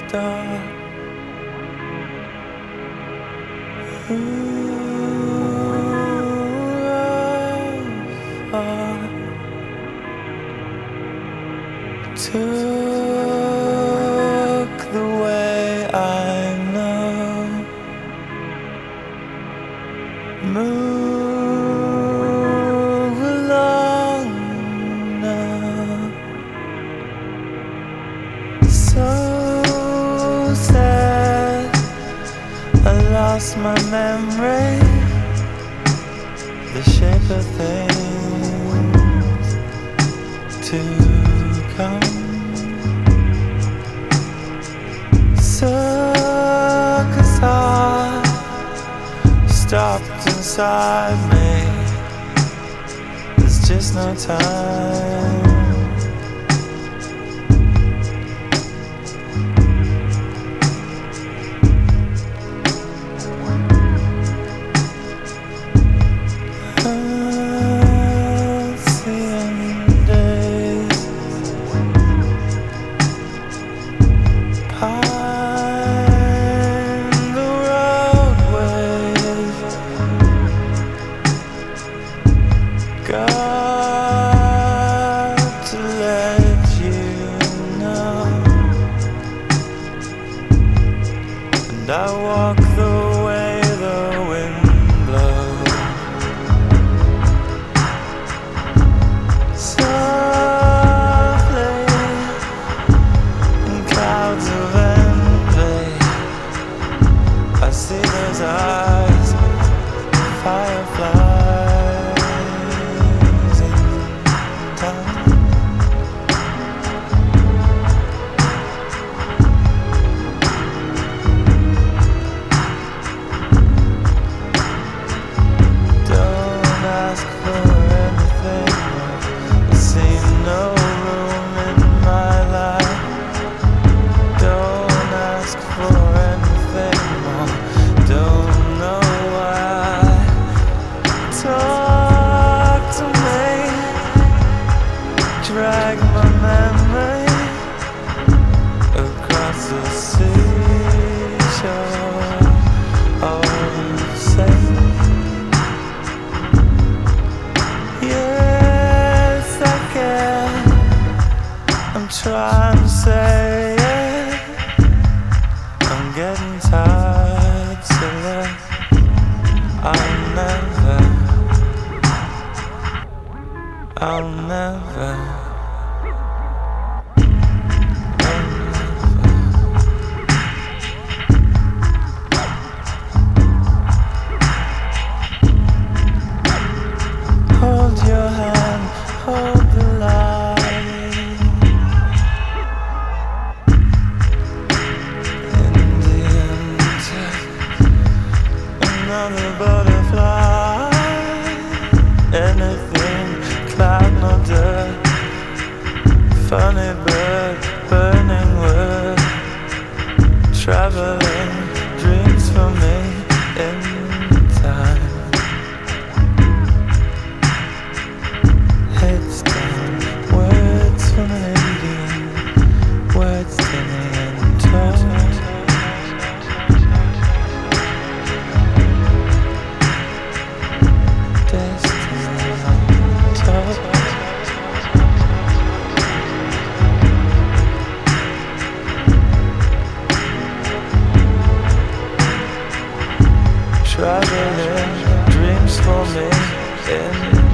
dark. Took the way I know. Move along now. So sad, I lost my memory, the shape of things to come. Circus heart stopped inside me. There's just no time. Got to let you know, and I walk the way the wind blows. Softly in clouds of envy, I see those eyes, fireflies. Drag my memory across the seashore of sand. Yes, I can. I'm trying to say it. I'm getting tired, so I'll never hold your hand, hold the light. In the end, another butterfly. Anything, cloud, no dirt. Funny bird, burning word. Traveling dreams for me in time. Heads down, words from an Indian, words skinny and tall. Destiny on top. Traveling dreams for me in